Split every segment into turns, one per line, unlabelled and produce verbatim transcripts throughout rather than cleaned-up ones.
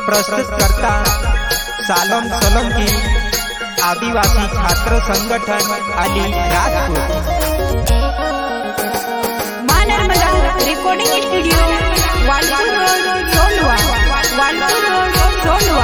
प्रस्तुत करता सालोम सोलंकी आदिवासी छात्र संगठन अली राजपूत।
मां Narmada recording studio Walpur road Solwa, Walpur road Solwa.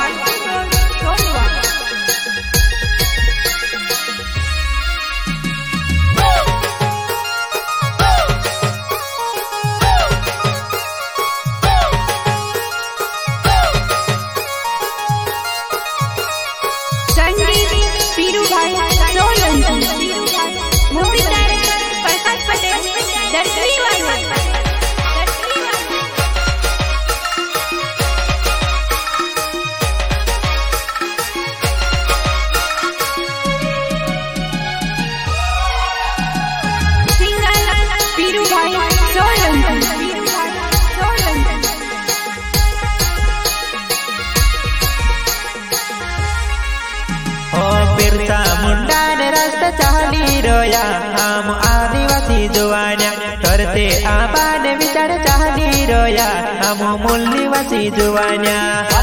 Birsa Munda ने रास्ता चाली रोया हम आदिवासी जुवान्या करते आबा ने विचार चाली रोया हम मूल निवासी जुवान्या।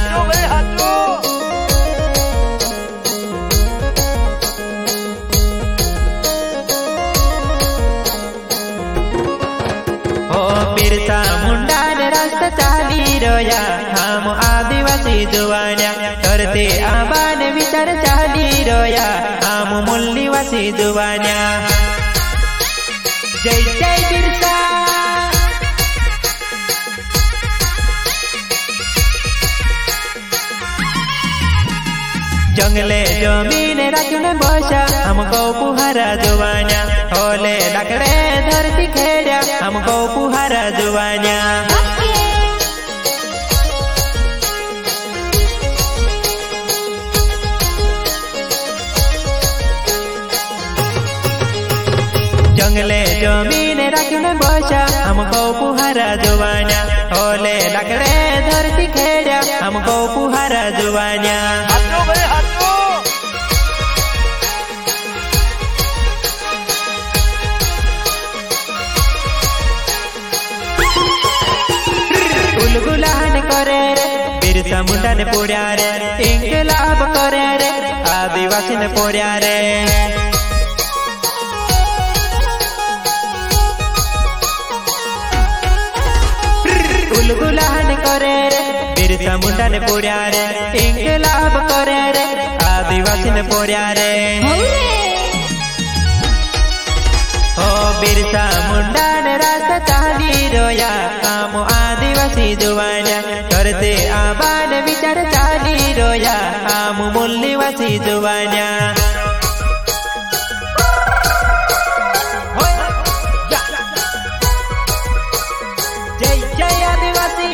बिरसा मुंडा ने रास्ता चाली रोया हम आदिवासी जुवान्या करते आबा ने विचार चाली रोया हम मूल निवासी जुवान्या। जय जय बिरसा जंगले जमीन रखने बसा हमको पुहारा जुवान्या होले लकड़े धरती खेड़ा हमको पुहारा जुवान्या। जंगले जमीन रखने बसा हमको पुहारा जुवान्या होले लकड़े धरती खेड़ा हमको पुहारा जुवान्या। गुलान करे रे बिरसा मुंडा ने पोड़्या रे इंकलाब करे रे आदिवासी ने पोड़्या रे। गुलान करे रे बिरसा मुंडा ने पोड़्या रे इंकलाब करे रे आदिवासी ने पोड़्या रे। ओ बिरसा मुंडा ने रास्ता चाली रोया हम आदिवासी जुवान्या करते आबा ने विचार चाली रोया हम मूल निवासी जुवान्या। जय जय आदिवासी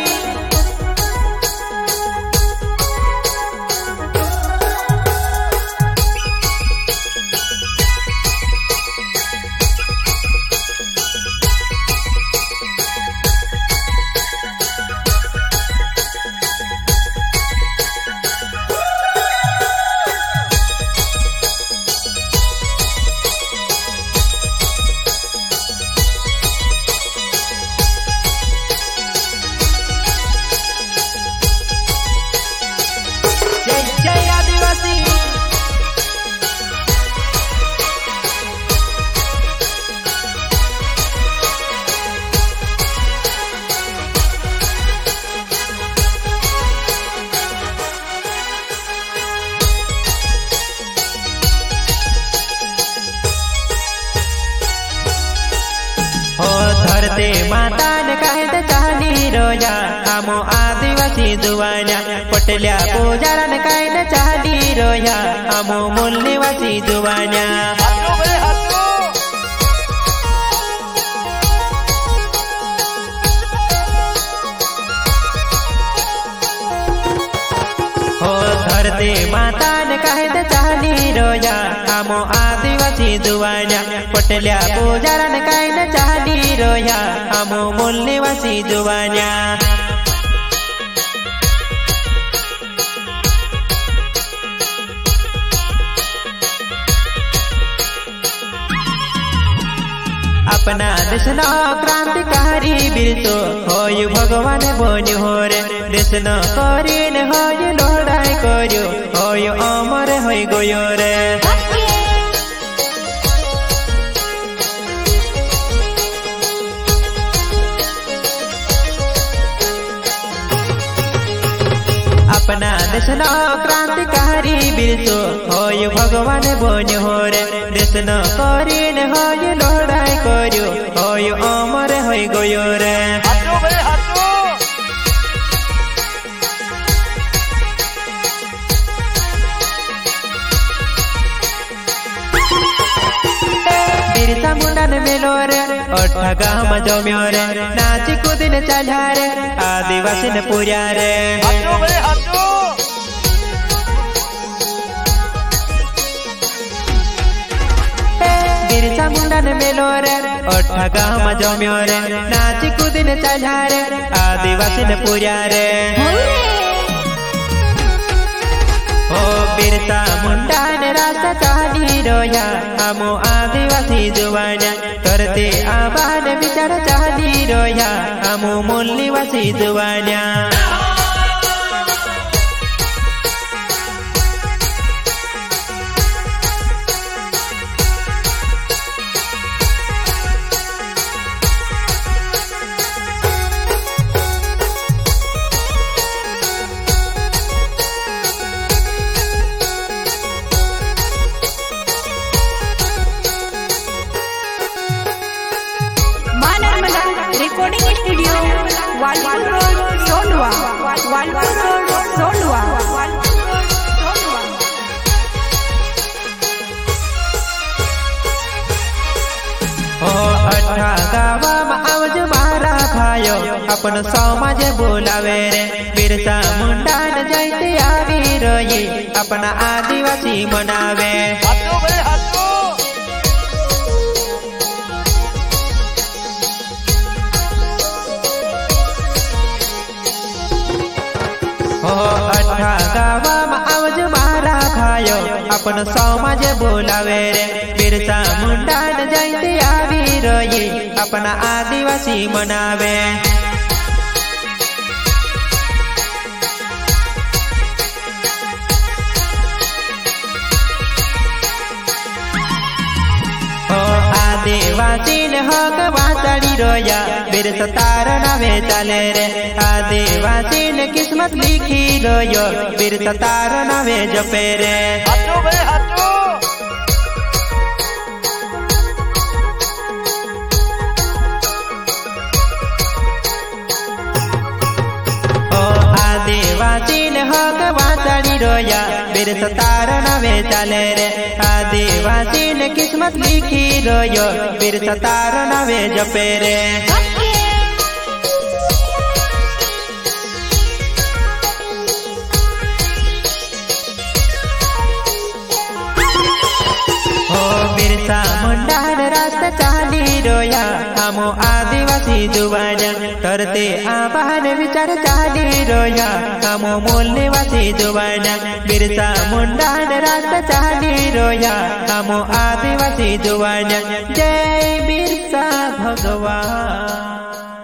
धरते माता ने कहे चाली रोया हम आदिवासी जुवान्या पटल्या पूजारा ने कहे चाली रोया हम मूल निवासी जुवान्या। हो धरते माता ने कहे चाली रोया हम आदिवासी जुवान्या पटल्या पूजारा ने कहे चाली रोया हम मूल निवासी जुवान्या। अपना देशना क्रांतिकारी बिरसो होय भगवान बन्यो हो रे देशना करीन होय लड़ाई कर्यो होय अमर होय गयो रे अपना देशना क्रांतिकारी बिरसो होय भगवान बन्यो हो रे देशना करीन होय लड़ाई कर्यो होय अमर होय गयो रे बिरसा मुंडा ने मेलो रे अठा गाम जम्यो रे नाची कूदिन चाल्या रे आदिवासी ने पूजा रे बिरसा मुंडा ने मेलो रे अठा गाम जम्यो रे नाची कूदिन चाल्या रे आदिवासी ने पूजा रे ओ बिरसा मुंडा ने रास्ता चाली रोया हमो आदिवासी जुवाना करते आबाद विचार चाली रोया हमो मूल्यवासी जुवाना
recording studio Walpur road Sondwa Walpur road Sondwa
ओ अठा गावा में आवज मारा भायो अपन समाज बोलावे रे बिरसा मुंडा न जयते आवी रोई अपना आदिवासी मनावे ओ अठा गावा में आवज मारा भायो अपन समाज बोलावे रे बिरसा मुंडा न जयते आवी रोई अपना आदिवासी मनावे ओ आदिवासी ने हक वाचाड़ी रोया बिरसा तार नावे चाले रे आदिवासी ने किस्मत लिखी रोयो बिरसा तार नावे जपे रे ओ आदिवासी ने हक वाचाड़ी रोया बिरसा तार नावे चाले रे आदिवासी ने किस्मत लिखी रोयो बिरसा तार नावे जपे रे ओ बिरसा मुंडा ने रास्ता चाली रोया हमो आदिवासी जुवाना करते आबाद विचार चाली रोया हमो मूल्यवासी जुवाना बिरसा मुंडा ने रास्ता चाली रोया हमो आदिवासी जुवाना जय बिरसा भगवान।